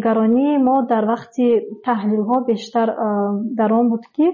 نگرانی ما در وقت تحلیل ها بیشتر در آن بود که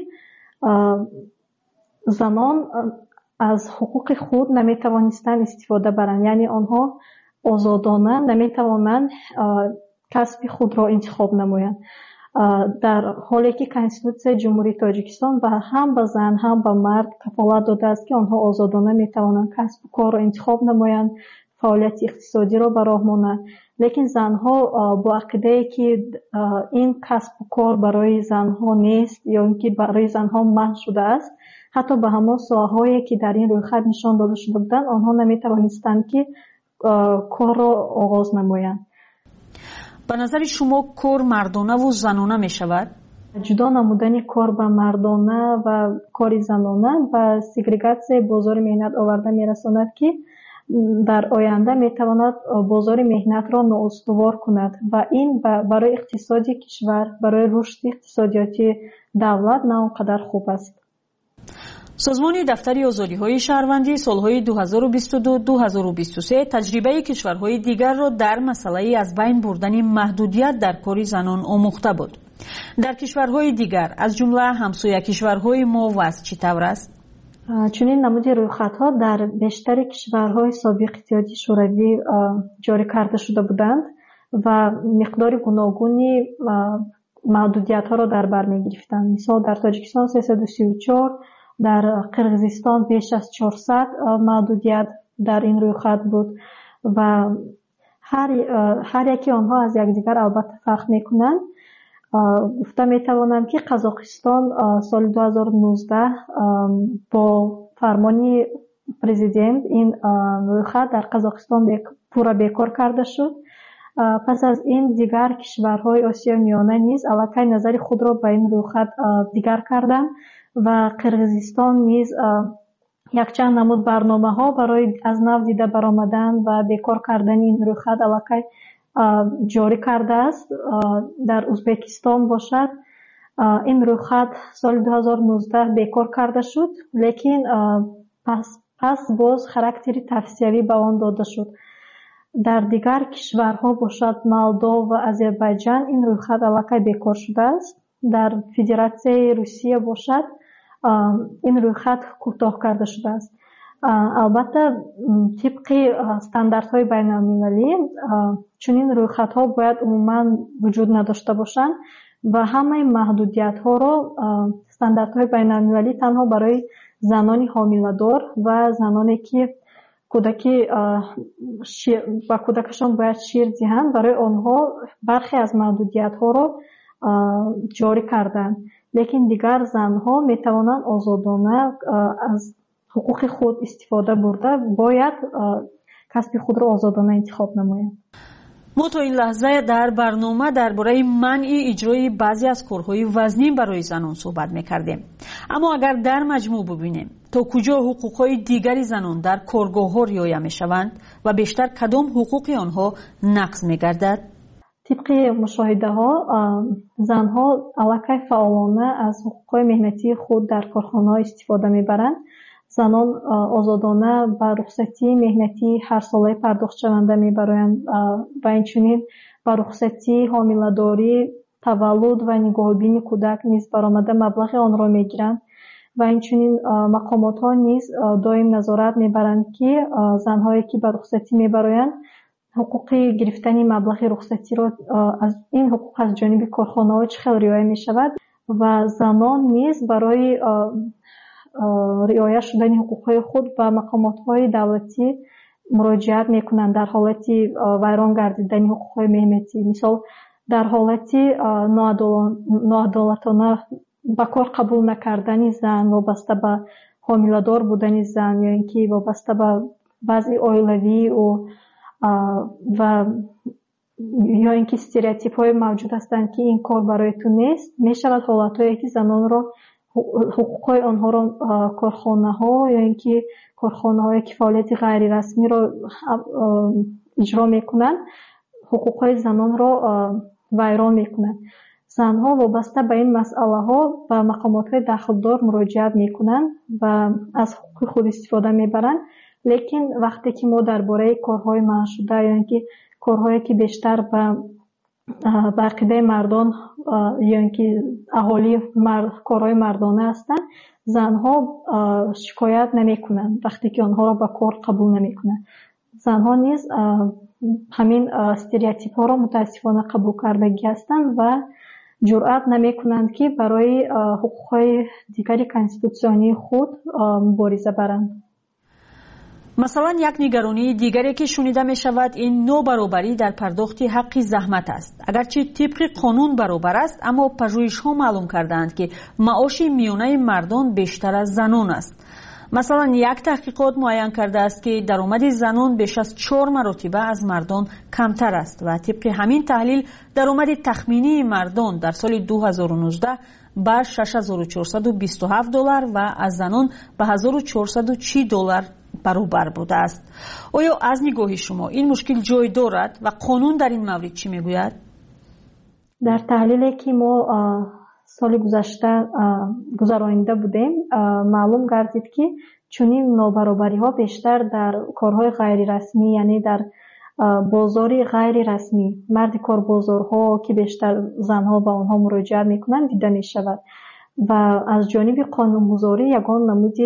زنان از حقوق خود نمیتوانستند استفاده برند، یعنی آنها آزادانه نمیتوانند کسب خود را انتخاب نمایند، در حالی که کنستیتوسیای جمهوری تاجیکستان و هم به زن هم به مرد کفالت داده است که آنها آزادانه میتوانند کسب و کار را انتخاب نمایند، فعالیت اقتصادی را به راه مانند. لیکن زنها با عقیده که این کسب و کار برای زنها نیست یا اینکه برای زنها منع شده است، حتی به همان ساحه‌هایی که در این رویخط نشان داده شده بودند آنها نمیتوانستند که کار را آغاز نمایند. به نظر شما کار مردانه و زنانه می شود؟ جدا نمودن کار به مردانه و کار زنانه و سگریگاسیای بازار مهنت آورده می رساند که در آینده می تواند بازار مهنت را نااستوار کند و این برای اقتصاد کشور، برای رشد اقتصادیاتی دولت نه آنقدر خوب است. سازمان دفتر آزادی‌های شهروندی سالهای 2022-2023 تجربه کشورهای دیگر را در مسئله از بین بردن محدودیت در کار زنان آموخته بود. در کشورهای دیگر از جمله همسایه کشورهای ما وضع چطور است؟ چنین نمود رویخط‌ها در بیشتر کشورهای سابق اتحادیه شوروی جاری کرده شده بودند و مقدار گوناگونی محدودیت‌ها را در بر می‌گرفتند. مثلا در تاجیکستان 334، در قرقیزستان بیش از 400 محدودیت در این رویخط بود و هر یکی آنها از یکدیگر البته فرق میکنند. گفته میتوانم که قزاقستان سال 2019 با فرمان پرزیدنت این رویخط در قزاقستان پورا بیکار کرده شد. پس از این دیگر کشورهای آسیای میانه نیز علاقه نظر خود را به این رویخط دیگر کردند و قرقیزستان نیز یک چند نمود برنامه ها برای از نو دیده برآمدن و بیکار کردن این رویخط علاقه جاری کرده است. در ازبکستان باشد این رویخط سال 2019 بیکار کرده شد، لیکن پس باز خاراکتری توسعه‌ای به آن داده شد. در دیگر کشورها باشد مولدو و آذربایجان این رویخط علاقه بیکار شده است. در فدراسیای روسیه باشد این رویخط کوتاه کرده شده است. البته طبق استانداردهای بین‌المللی چنین رویخط‌ها باید عموما وجود نداشته باشند و همه محدودیت‌ها را استانداردهای بین‌المللی تنها برای زنان حامله‌دار و زنانی که با کودکشان باید شیر دهند برای آنها برخی از محدودیت‌ها را جاری کردند، لیکن دیگر زنها می توانند آزادانه از حقوق خود استفاده برده باید کسب خود را آزادانه انتخاب نمایند. ما تا این لحظه در برنامه درباره منع اجرای بعضی از کارهای وزنی برای زنان صحبت می‌کردیم. اما اگر در مجموع ببینیم تا کجا حقوق‌های دیگری زنان در کارگاه‌ها رعایت می‌شوند و بیشتر کدام حقوق آنها نقض می‌گردد؟ طبق مشاهده ها زنها علاقه فعالانه از حقوق مهنتی خود در کارخانه‌ها استفاده می‌برند. زنان آزادانه به رخصتی مهنتی هر ساله پرداخت شونده می‌برند و اینچنین به رخصتی حامله‌داری، تولد و نگاهبینی کودک نیز برآمده مبلغ آن را می‌گیرند و اینچنین مقامات‌ها نیز دائم نظارت می‌برند که زن‌هایی که به رخصتی می‌برند حقوق گرفتن مبلغ رخصتی را از این حقوق از جانب کارخانه‌ها چه خیلی رعایت می‌شود و زنان نیز برای رعایت شدن حقوق‌های خود به مقامات‌های دولتی مراجعت می‌کنند در حالت ویران گردیدن حقوق‌های مهنتی. مثال در حالت ناعدالتانه به کار قبول نکردن زن وابسته به حامله‌دار بودن زن یا اینکه وابسته به وضع عائلوی و یا اینکه استریوتیپ‌های موجود هستند که این کار برای تو نیست، می‌شود حالت‌هایی که زنان را حقوق‌های آنها را کارخانه‌ها یا اینکه کارخانه‌های که فعالیت غیر رسمی را اجرا می‌کنند حقوق‌های زنان را ویران می‌کنند. زنها وابسته به این مسئله‌ها به مقامات‌های دخلدار مراجعت می‌کنند و از حقوق خود استفاده می‌برند. لیکن وقتی که ما درباره کارهای منع شده یا اینکه کارهایی که بیشتر به ба ақидаи мардон ё ки аҳоли корҳои мардона ҳастанд, занҳо шикоят намекунанд вақте ки онҳоро ба кор қабул намекунанд. занҳо низ ҳамин стереотипҳоро мутаассифона қабул кардагӣ ҳастанд ва ҷуръат намекунанд ки барои ҳуқуқҳои дигари конститутсионии худ мубориза баранд. масалан, як нигаронии дигаре ки шунида мешавад ин нобаробарӣ дар пардохти ҳаққи заҳмат аст. агарчи тибқи қонун баробар аст, аммо пажӯҳишҳо маълум кардаанд ки маоши миёнаи мардон бештар аз занон аст. масалан, як таҳқиқот муайян кардааст ки даромади занон беш аз 4 маротиба аз мардон камтар аст ва тибқи ҳамин таҳлил даромади тахминии мардон дар соли 2019 ба $6427 ва аз занон ба $1440 баробар будааст. оё аз нигоҳи шумо ин мушкил ҷой дорад ва қонун дар ин маврид чӣ мегӯяд? дар таҳлиле ки мо соли гузашта гузаронида будем, маълум гардид ки чунин нобаробариҳо бештар дар корҳои ғайрирасмӣ, яъне дар бозори ғайрирасмӣ, марди корбозорҳо ки бештар занҳо ба онҳо муроҷиат мекунанд дида мешавад ва аз ҷониби қонунгузорӣ ягон намуди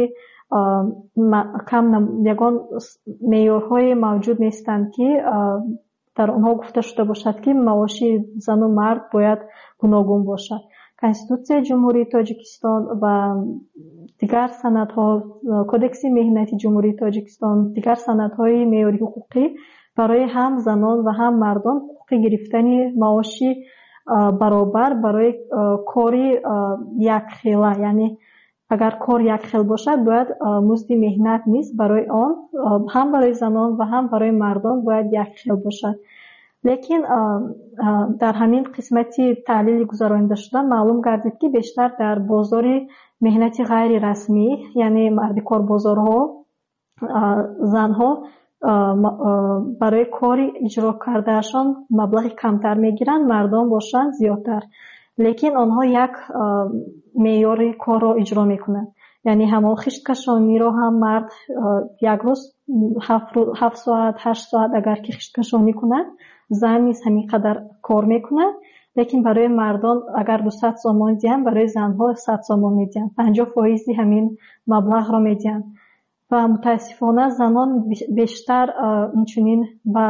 ягон меъёрҳое мавҷуд нестанд ки дар онҳо гуфта шуда бошад ки маоши зану мард бояд гуногун бошад. Конституцияи Ҷумҳурии Тоҷикистон ва дигар санадҳо, Кодекси меҳнати Ҷумҳурии Тоҷикистон, дигар санадҳои меъёри ҳуқуқӣ барои ҳам занон ва ҳам мардон ҳуқуқи гирифтани маоши баробар барои кори якхела, яъне агар кор якхел бошад, бояд музди меҳнат низ барои он ҳам барои занон ва ҳам барои мардон бояд якхел бошад. лекин дар ҳамин қисмати таҳлили гузаронида шуда маълум гардид ки бештар дар бозори меҳнати ғайрирасмӣ, яъне марди корбозорҳо, занҳо барои кори иҷро кардаашон маблағи камтар мегиранд, мардон бошанд зиёдтар. лекин онҳо як меъёри корро иҷро мекунанд. яъне ҳамон хишткашониро ҳам мард як рӯз 7 соат 8 соат агар ки хишткашонӣ кунад, зан низ ҳамин қадар кор мекунад. лекин барои мардон агар 200 сомон диҳанд, барои занҳо 100 сомон медиҳанд, 50% ҳамин маблағро медиҳанд. ва мутаассифона занон бештар инчунин ба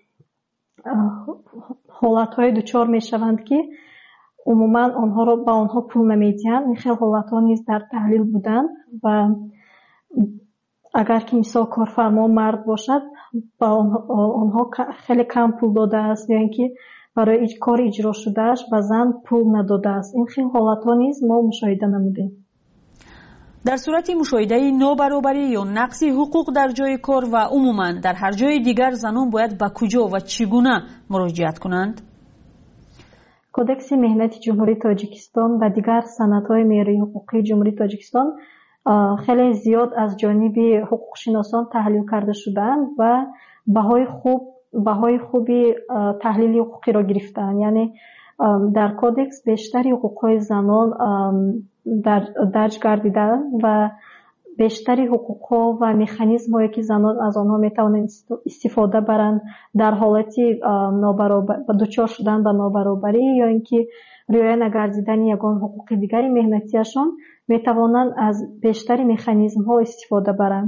ҳолатҳое дучор мешаванд ки умуман онҳоро ба онҳо пул намедиҳанд. ин хел ҳолатҳо низ дар таҳлил буданд ва агар ки мисол корфармо мард бошад, ба онҳо хеле кам пул додааст, ё ин ки барои кори иҷро шудааш ба зан пул надодааст. ин хел ҳолатҳо низ мо мушоҳида намудем. дар сурати мушоҳидаи нобаробарӣ ё нақси ҳуқуқ дар ҷои кор ва умуман дар ҳар ҷои дигар занон бояд ба куҷо ва чӣ гуна муроҷиат кунанд? Кодекси меҳнати Ҷумҳурии Тоҷикистон ва дигар санадҳои меъёрии ҳуқуқии Ҷумҳурии Тоҷикистон хеле зиёд аз ҷониби ҳуқуқшиносон таҳлил карда шудаанд ва баҳои хуби таҳлили ҳуқуқиро гирифтаанд. яъне дар кодекс бештари ҳуқуқҳои занон дарҷ гардидаанд ва бештари ҳуқуқҳо ва механизмҳое ки занон аз онҳо метавонанд истифода баранд дар ҳолати дучор шудан ба нобаробарӣ ё ин ки риоя нагардидани ягон ҳуқуқи дигари меҳнатиашон, метавонанд аз бештари механизмҳо истифода баранд.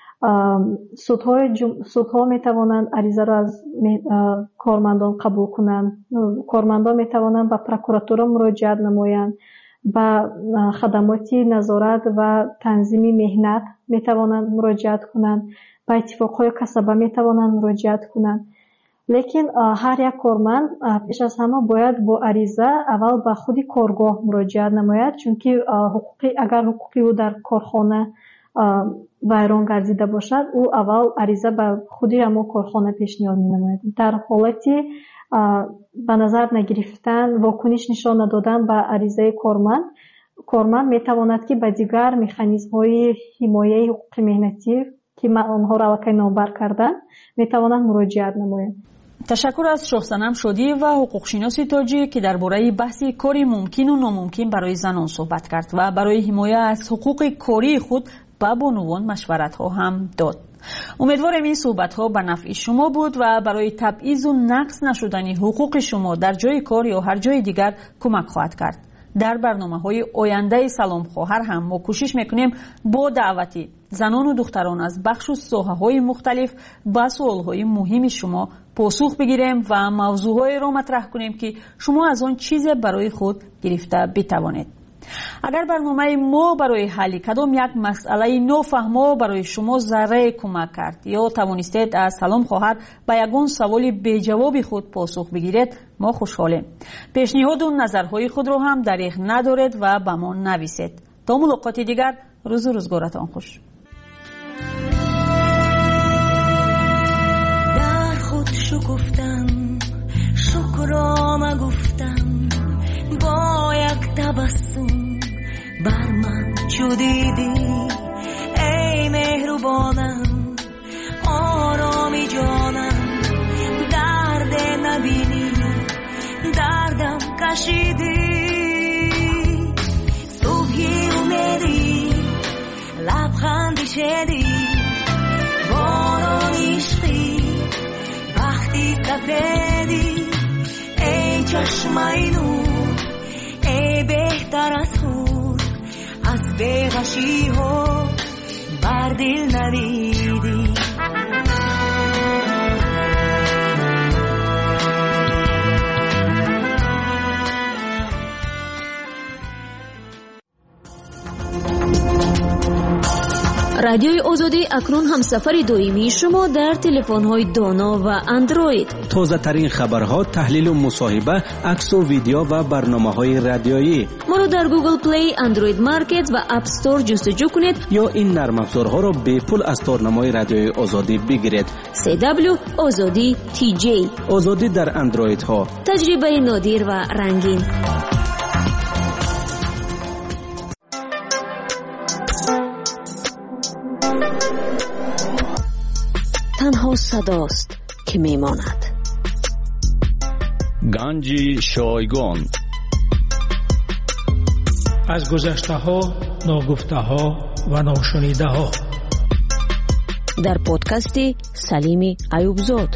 судҳо метавонанд аризаро аз кормандон қабул кунанд. кормандон метавонанд ба прокуратура муроҷиат намоянд. ба хадамоти назорат ва танзими меҳнат метавонанд муроҷиат кунанд. ба иттифоқҳои касаба метавонанд муроҷиат кунанд. лекин ҳар як корманд пеш аз ҳама бояд бо ариза аввал ба худи коргоҳ муроҷиат намояд, чунки агар ҳуқуқи ӯ дар корхона вайрон гардида бошад, ӯ аввал ариза ба худи ҳамон корхона пешниҳод менамояд. дар ҳолати ба назар нагирифтан, вокуниш нишон надодан ба аризаи корманд метавонад ки ба дигар механизмҳои ҳимояи ҳуқуқи меҳнатӣ ки онҳоро аллакай номбар карданд, метавонанд муроҷиат намоянд. ташаккур аз шоҳсанам Шодӣ ва ҳуқуқшиноси тоҷик ки дар бораи баҳси кори мумкину номумкин барои занон суҳбат кард ва барои ҳимоя аз ҳуқуқи кории худ ба бонувон машваратҳо ҳам дод. امیدوارم این صحبت‌ها به نفع شما بود و برای تبعیض و نقص نشدن حقوق شما در جای کار یا هر جای دیگر کمک خواهد کرد. در برنامه‌های آینده سلام خواهر هم ما کوشش می‌کنیم با دعوتی زنان و دختران از بخش و ساحه‌های مختلف به سوال‌های مهم شما پاسخ بگیریم و موضوعهایی را مطرح کنیم که شما از آن چیز برای خود گرفته بتوانید. اگر برنامه ما برای حل کدام یک مسئله نافهمه برای شما ذره کمک کرد یا توانستید از سلام خواهر به یگان سوال بی جواب خود پاسخ بگیرید، ما خوشحالیم. پیشنهاد و نظرهای خود را هم دریغ ندارید و به ما نویسید. تا ملاقات دیگر، روز و روزگارتان خوش. در خود شکفتم، شکرام گفتم، با یک تبسم بر من چو دیدی ای مهربانم، آرامی جانم، درد نبینی دردم کشیدی، صبحی اومدی لبخندی شدی، باران عشقی وقتی سفیدی، ای چشمای نور، ای بهتر از خود، از بی‌غشی ها بر دل نویدی. رادیوی آزادی اکنون همسفر دائمی شما در تلفن‌های دانا و اندروید. تازه ترین خبرها، تحلیل و مصاحبه، عکس و ویدیو و برنامه‌های رادیویی. ما رو در گوگل پلی، اندروید مارکت و اپ استور جستجو کنید یا این نرم افزارها را به پول از تارنمای رادیوی آزادی بگیرید. CW آزادی TJ. آزادی در اندروید ها. تجربه نادر و رنگین. تنها صداست که میماند. گنج شایگان. از گذشته ها، ناگفته ها و ناشنیده ها. در پادکست سلیم ایوبزاد.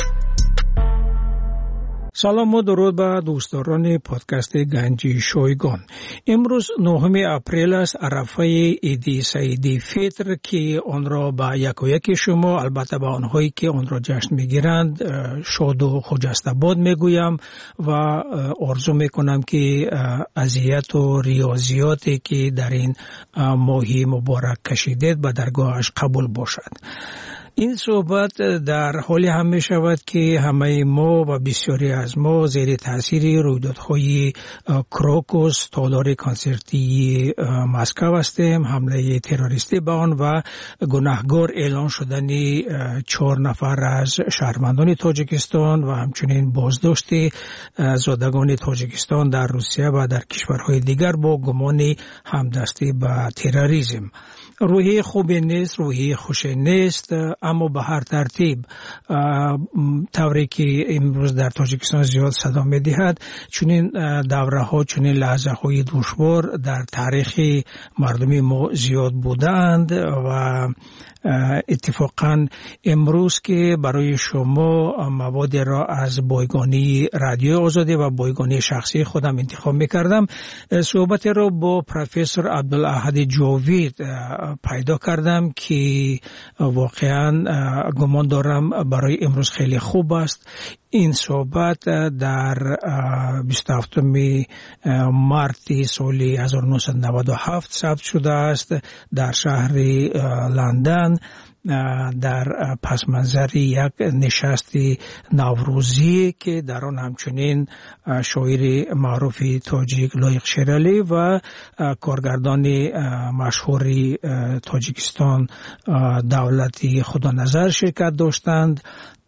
سلام و درود به دوستداران پادکست گنج شایگان. امروز 9 اپریل است، عرفه عید سعید فطر که آن را به یک و یک شما، البته به آنهایی که آن را جشن میگیرند، شاد و خجسته میگویم و آرزو میکنم که اذیت و ریاضیاتی که در این ماهی مبارک کشیدید به درگاهش قبول باشد. این صحبت در حالی هم می شود که همه ما و بسیاری از ما زیر تاثیر رویدادهای کروکوس، تالار کنسرتی مسکو هستیم، حمله تروریستی به آن و گناهکار اعلان شدن 4 نفر از شهروندان تاجیکستان و همچنین بازداشت زادگان تاجیکستان در روسیه و در کشورهای دیگر با گمان همدستی به تروریسم. روحی خوبی نیست، روحی خوشی نیست، اما به هر ترتیب طوری که امروز در تاجیکستان زیاد صدا می دهد، چنین دوره ها، چنین لحظه های دشوار در تاریخ مردمی ما زیاد بودند و اتفاقا امروز که برای شما مواد را از بایگانی رادیو آزادی و بایگانی شخصی خودم انتخاب می‌کردم، صحبت را با پروفسور عبدالاحد جاوید پیدا کردم که واقعا گمان دارم برای امروز خیلی خوب است. این صحبت در 27 مارت سال 1997 ثبت شده است در شهر لندن در پس منظر یک نشست نوروزی که در آن همچنین شاعر معروف تاجیک لایق شیرالی و کارگردان مشهور تاجیکستان دولتی خدا نظر شرکت داشتند.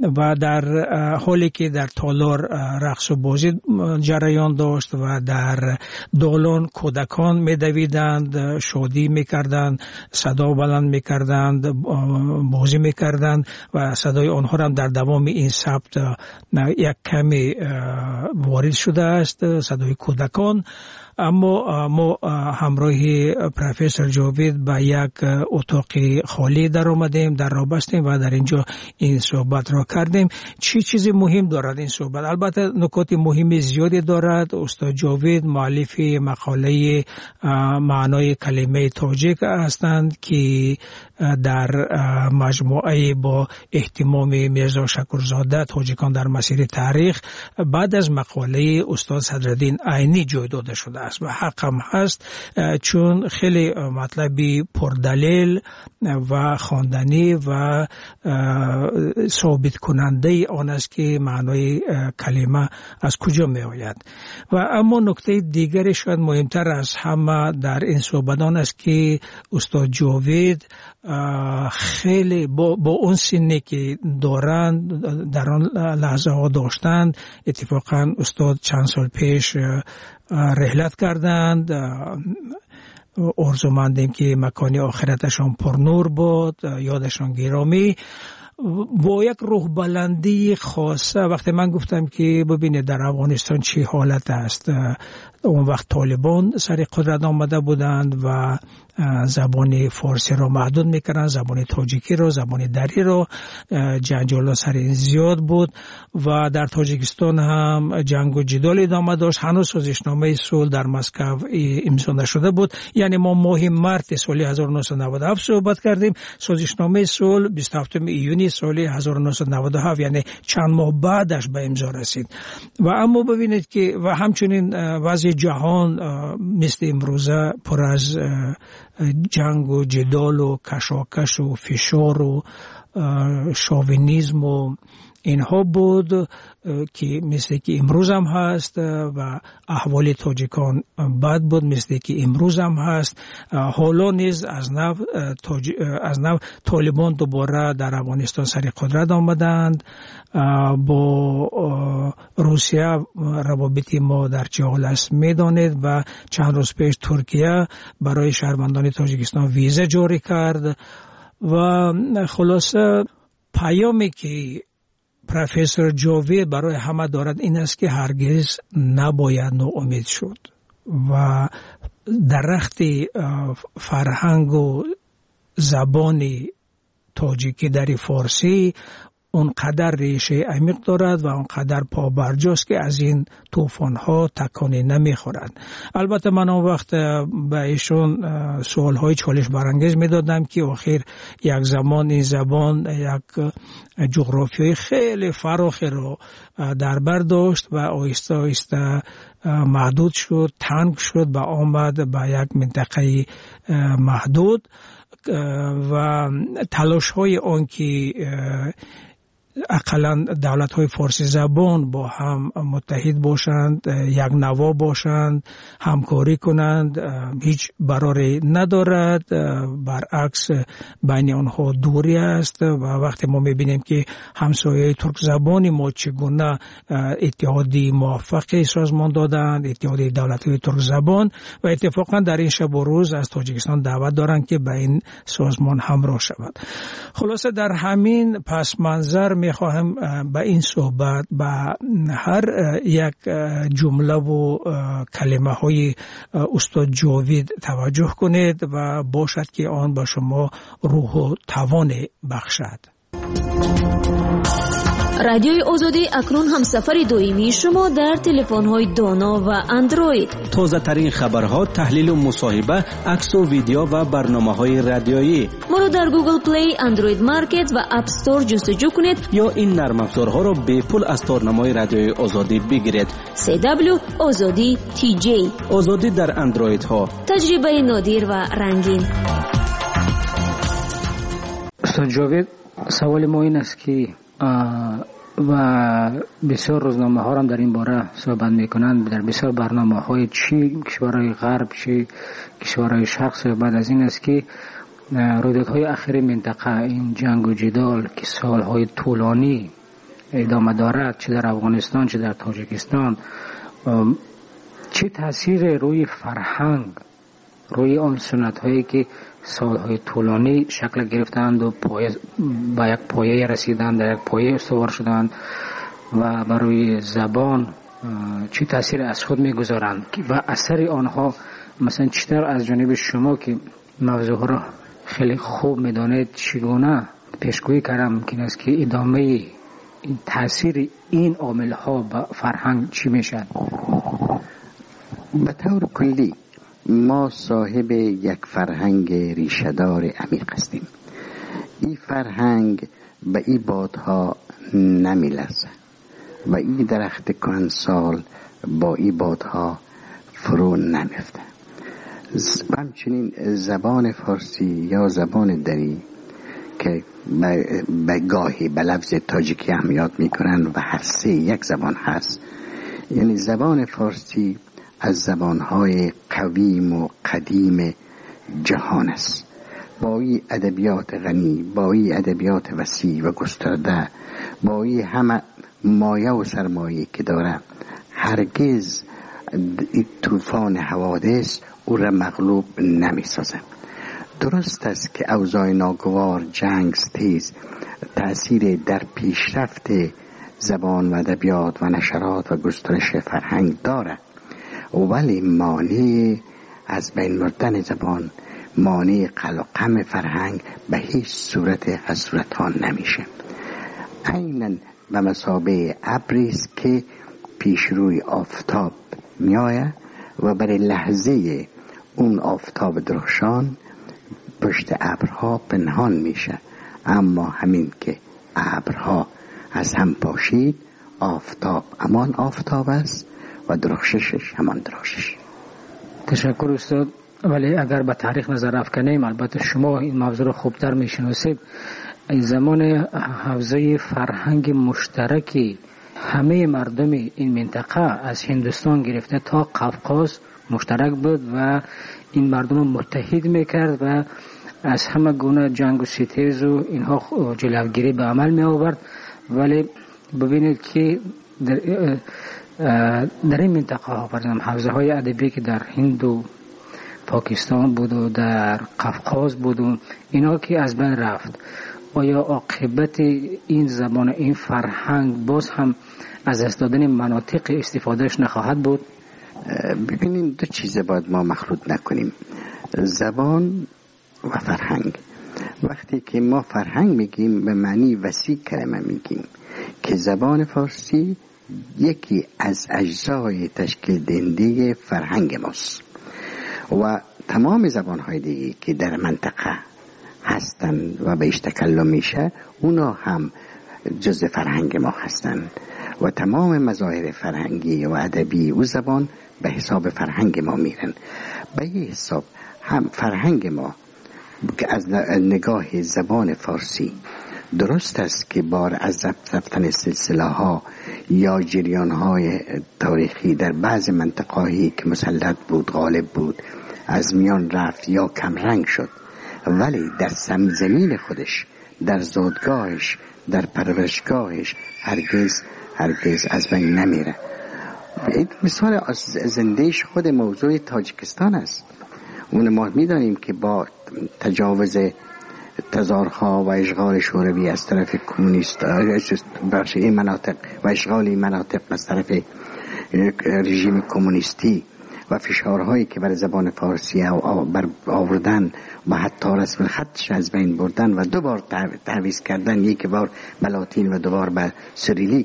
و در حالی که در تالار رقص و بازی جریان داشت و در دالان کودکان میدویدند، شادی میکردند، صدا بلند میکردند، بازی میکردند و صدای آنها هم در دوام این ثبت یک کمی وارد شده است، صدای کودکان. اما ما همراه پروفسور جاوید به یک اتاق خالی در آمدیم، در راه بستیم و در اینجا این صحبت را کردیم. چی چیزی مهم دارد این صحبت؟ البته نکات مهمی زیادی دارد. استاد جاوید مؤلف مقاله معنای کلمه تاجیک هستند که در مجموعه با اهتمام میرزا شکرزاده تاجیکان در مسیر تاریخ بعد از مقاله استاد صدرالدین عینی جای داده شده است و حقم هست، چون خیلی مطلبی پردلیل و خواندنی و ثابت کننده آن است که معنای کلمه از کجا می آید. و اما نکته دیگری شاید مهمتر از همه در این صحبتان است که استاد جاوید خیلی با اون سنی که دارند در آن لحظه ها داشتند، اتفاقا استاد چند سال پیش رحلت کردند. آرزومندیم که مکان آخرتشان پرنور باد، یادشان گرامی. با یک روح بلندی خاصه وقتی من گفتم که ببینید در افغانستان چه حالت است، اون وقت طالبان سر قدرت آمده بودند و زبان فارسی را محدود میکردن، زبان تاجیکی را، زبان دری را، جنجال سر این زیاد بود و در تاجیکستان هم جنگ و جدال ادامه داشت. هنوز سازشنامه صلح در مسکو امضا نشده بود. یعنی ما ماه مارس سال 1997 صحبت کردیم، سازشنامه صلح 27 ایونی سال 1997، یعنی چند ماه بعدش به امضا رسید. و اما ببینید که و همچنین وضع جهان مثل امروزه پر از جنگ و جدال و کشاکش و فشار و شاونیزم و اینها بود که مثل که امروز هم هست و احوال تاجیکان بد بود مثل که امروز هم هست. حالا نیز از نو طالبان دوباره در افغانستان سر قدرت آمدند. با روسیه روابط ما در چه حال است میدانید و چند روز پیش ترکیه برای شهروندان تاجیکستان ویزا جاری کرد و خلاصه پیامی که پروفسور جاوید برای همه دارد این است که هرگز نباید ناامید شد و درخت فرهنگ و زبان تاجیکی در فارسی اونقدر ریشه عمیق دارد و اونقدر پابرجاست که از این طوفان‌ها تکانی نمیخورد. البته من اون وقت به ایشون سوال‌های چالش برانگیز میدادم که آخر یک زمان این زبان یک جغرافیای خیلی فراخی رو در بر داشت و آهسته آهسته محدود شد، تنگ شد و آمد به یک منطقه محدود و تلاش‌های آن که اقلا دولت‌های فارسی زبان با هم متحد باشند، یک نوا باشند، همکاری کنند، هیچ براری ندارد. برعکس بین آنها دوری است و وقتی ما می‌بینیم که همسایه ترک زبانی ما چگونه اتحادی موفقی سازمان دادند، اتحادی دولت‌های ترک زبان، و اتفاقا در این شب و روز از تاجیکستان دعوت دارند که به این سازمان همراه شود. خلاصه در همین پس منظر میخواهم به این صحبت به هر یک جمله و کلمه های استاد جاوید توجه کنید و باشد که آن به شما روح و توان بخشد. رادیوی آزادی اکنون هم سفر دائمی شما در تلفن‌های دانا و اندروید. تازه ترین خبرها، تحلیل و مصاحبه، عکس و ویدیو و برنامه‌های رادیویی. ما رو در گوگل پلی، اندروید مارکت و اپ استور جستجو کنید یا این نرم افزارها را به پول از تارنمای رادیوی آزادی بگیرید. CW آزادی TJ. آزادی در اندروید ها. تجربه نادر و رنگین. استاد جاوید، سوال ما این است که و بسیار روزنامه ها هم در این باره صحبت میکنند، در بسیار برنامه های چی کشورهای غرب چی کشورهای شرق صحبت از این است که رویدادهای اخیر منطقه، این جنگ و جدال که سالهای طولانی ادامه دارد، چه در افغانستان چه در تاجیکستان، چه تاثیر روی فرهنگ، روی آن سنت هایی که سالهای طولانی شکل گرفتند و با یک پایه رسیدند، در یک پایه استوار شدند و بر روی زبان چه تاثیر از خود میگذارند و اثر آنها مثلا چطور از جانب شما که موضوع را خیلی خوب میدانید چگونه پیشگویی کردم ممکن است که ادامه این تاثیر این عامل ها به فرهنگ چی میشد؟ به طور کلی ما صاحب یک فرهنگ ریشه‌دار عمیق هستیم. این فرهنگ به این بادها نمیلرزه و این درخت کهنسال با این بادها فرو نمیفته. همچنین زبان فارسی یا زبان دری که به گاهی به لفظ تاجیکی هم یاد میکنن و هر سه یک زبان هست، یعنی زبان فارسی از زبانهای قویم و قدیم جهان است، با این ادبیات غنی، با این ادبیات وسیع و گسترده، با این همه مایه و سرمایه که داره، هرگز طوفان حوادث او را مغلوب نمی سازه. درست است که اوضاع ناگوار، جنگ تیز تأثیر در پیشرفت زبان و ادبیات و نشرات و گسترش فرهنگ داره، ولی مانع از بین بردن زبان، مانع قلقم فرهنگ به هیچ صورت از صورتها نمیشه. عیناً به مثابه ابری است که پیش روی آفتاب میآید و برای لحظه اون آفتاب درخشان پشت ابرها پنهان میشه، اما همین که ابرها از هم پاشید، آفتاب همان آفتاب است و درخششش همان درخشش. تشکر استاد. ولی اگر به تاریخ نظر افکنیم، البته شما این موضوع رو خوبتر میشناسید، این زمان حوزه فرهنگ مشترکی همه مردم این منطقه از هندوستان گرفته تا قفقاز مشترک بود و این مردم رو متحد میکرد و از همه گونه جنگ و ستیز و اینها جلوگیری به عمل می آورد. ولی ببینید که در این منطقه ها حوزه های ادبی که در هند و پاکستان بود و در قفقاز بود و اینا که از بین رفت، آیا عاقبت این زبان، این فرهنگ باز هم از دست دادن مناطق استفادهش نخواهد بود؟ ببینید دو چیز باید ما مخلوط نکنیم، زبان و فرهنگ. وقتی که ما فرهنگ میگیم به معنی وسیع کلمه میگیم که زبان فارسی یکی از اجزای تشکیل دهنده فرهنگ ماست و تمام زبانهای دیگه که در منطقه هستن و بهش تکلم میشه اونا هم جز فرهنگ ما هستن و تمام مظاهر فرهنگی و ادبی و زبان به حساب فرهنگ ما میرن. به یه حساب هم فرهنگ ما که از نگاه زبان فارسی درست است که بار از رفتن سلسله ها یا جریان های تاریخی در بعض منطقه‌ای که مسلط بود، غالب بود، از میان رفت یا کمرنگ شد، ولی در سمزمین خودش، در زادگاهش، در پرورشگاهش هرگز از بین نمیره. این مثال زندهش خود موضوع تاجیکستان است. اون ما میدانیم که با تجاوز تزارها و اشغال شوروی از طرف کمونیست این مناطق و اشغال این مناطق از طرف رژیم کمونیستی و فشارهایی که بر زبان فارسی بر آوردن و حتی رسم خطش از بین بردن و دوبار تعویض کردن، یک بار به لاتین و دوبار به سریلیک،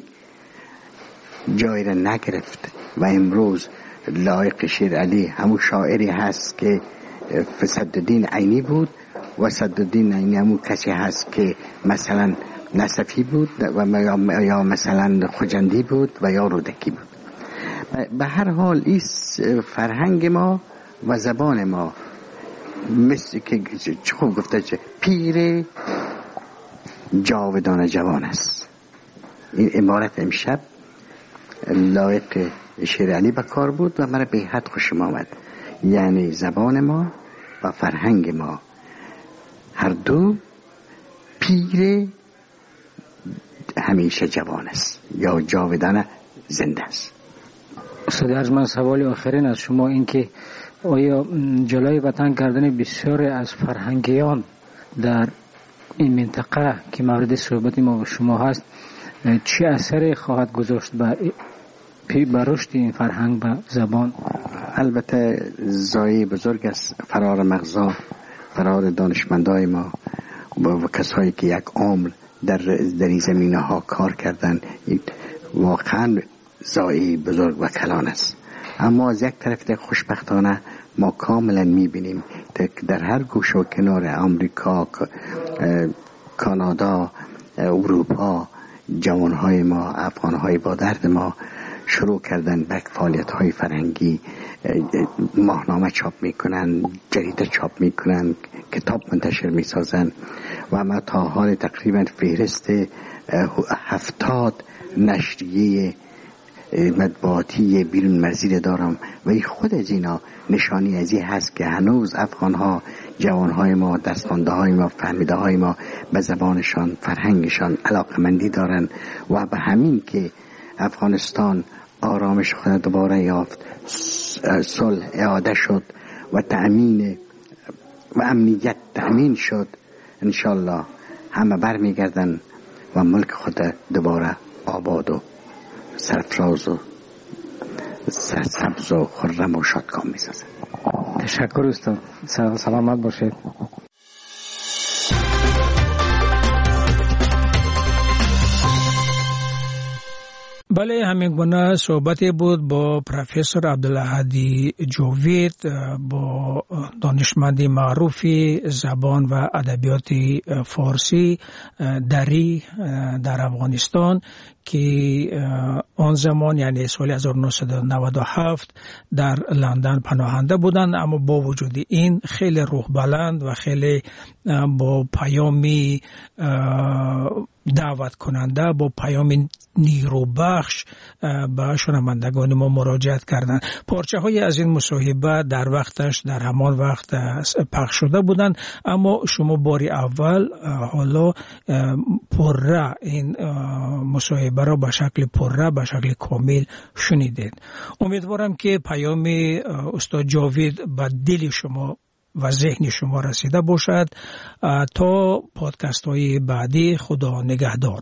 جای را نگرفت و امروز لایق شیر علی همون شاعری هست که صدالدین عینی بود و صدالدین عینی همون کسی هست که مثلا نصفی بود و یا مثلا خجندی بود و یا رودکی بود. به هر حال این فرهنگ ما و زبان ما مثل که خوب گفته پیر جاودان جوان است. این عبارت امشب لایق شیر علی بکار بود و مرا به حد خوشم آمد. یعنی زبان ما و فرهنگ ما هر دو پیر همیشه جوان است یا جاودانه زنده است. استاد ارجمند، سوال آخرین از شما این که آیا جلوی وطن کردن بسیاری از فرهنگیان در این منطقه که مورد صحبت ما و شما هست چه اثری خواهد گذاشت به رشد این فرهنگ و زبان؟ البته زایه بزرگ است فرار مغزا، فرار دانشمندای ما و کسایی که یک عمر در این زمینه ها کار کردن، واقعا زایه بزرگ و کلان است. اما از یک طرف خوشبختانه ما کاملا میبینیم در هر گوشه و کنار آمریکا، کانادا، اروپا، جوانهای ما، افغانهای با درد ما شروع کردن به فعالیت‌های فرهنگی، ماهنامه چاپ میکنن، جریده چاپ میکنن، کتاب منتشر میسازن و ما تا حال تقریبا فهرست 70 نشریه مطبوعاتی بیرون مرزی دارم و این خود از اینا نشانی از این هست که هنوز افغانها، جوانهای ما، دستماندهای ما، فهمیدهای ما به زبانشان، فرهنگشان علاقمندی دارن و به همین که افغانستان آرامش خود دوباره یافت، صلح اعاده شد و تأمین و امنیت تأمین شد، انشالله همه برمیگردن و ملک خود دوباره آباد و سرفراز و سرسبز و خرم و شادکام میسازن. تشکر استاد، سلامت باشید. بله، همین گونه صحبتی بود با پروفسور عبدالهادی جاوید، با دانشمندی معروفی زبان و ادبیات فارسی دری در افغانستان که آن زمان یعنی سال 1997 در لندن پناهنده بودند، اما با وجود این خیلی روح بلند و خیلی با پیامی دعوت کننده، با پیام نیروبخش به شنوندگان ما مراجعت کردند. پارچه های از این مصاحبه در وقتش در همان وقت پخش شده بودند، اما شما باری اول حالا پره این مصاحبه را به شکل پره، به شکل کامل شنیدید. امیدوارم که پیام استاد جاوید به دل شما و ذهن شما رسیده باشد. تا پادکست های بعدی، خدا نگهدار.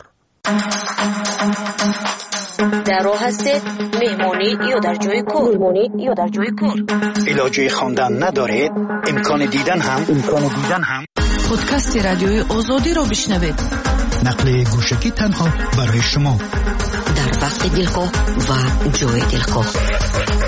در راه هستید، مهمانی یا در جای کار، علاجه خواندن ندارید، امکان دیدن هم پادکست رادیوی آزادی را بشنوید. نقل گوشکی تنها برای شما، در وقت دلخواه و جای دلخواه.